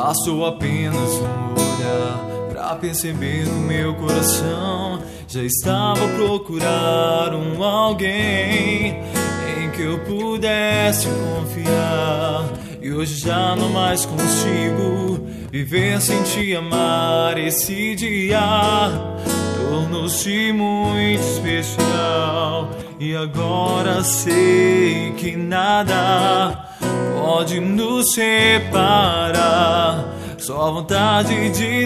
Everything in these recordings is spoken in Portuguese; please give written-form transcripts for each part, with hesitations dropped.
Bastou apenas um olhar pra perceber que o meu coração já estava a procurar alguém em que eu pudesse confiar. E hoje já não mais consigo viver sem te amar. Esse dia tornou-se muito especial e agora sei que nada pode nos separar, só a vontade de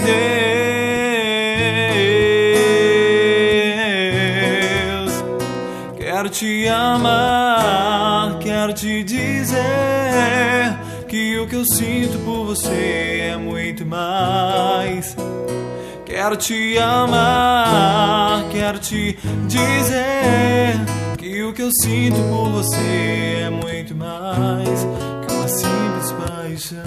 Deus. Quero te amar, quero te dizer que o que eu sinto por você é muito mais. Quero te amar, quero te dizer que o que eu sinto por você é muito mais que uma simples paixão.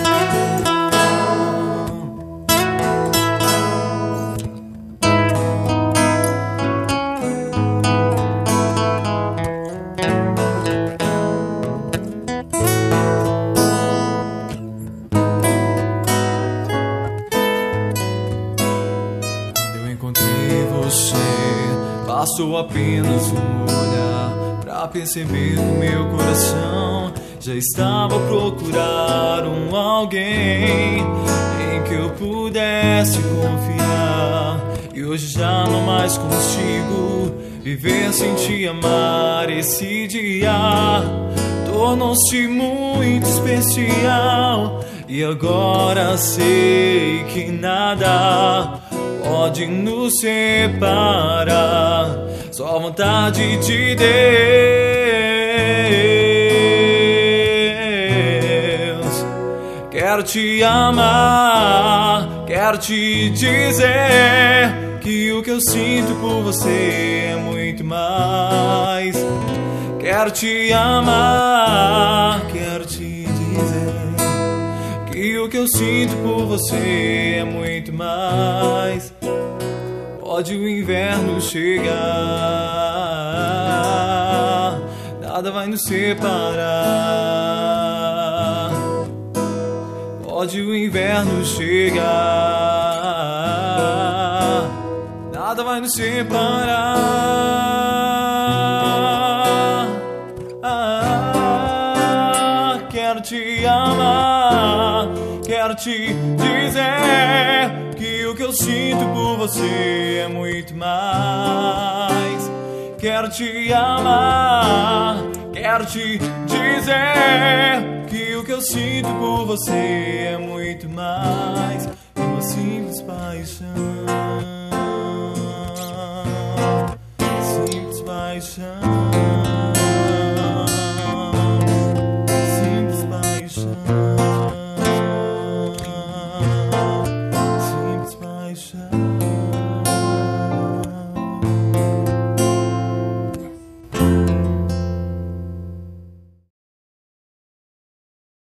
Bastou apenas um olhar pra perceber que o meu coração já estava a procurar alguém em que eu pudesse confiar. E hoje já não mais consigo viver sem te amar. Esse dia tornou-se muito especial e agora sei que nada pode nos separar, só a vontade de Deus. Quero te amar, quero te dizer que o que eu sinto por você é muito mais. Quero te amar, quero te dizer que o que eu sinto por você é muito mais. Pode o inverno chegar, nada vai nos separar. Pode o inverno chegar, nada vai nos separar. Quero te amar, quero te dizer que o que eu sinto por você é muito mais. Quero te amar, quero te dizer que o que eu sinto por você é muito mais que uma simples paixão. Simples paixão.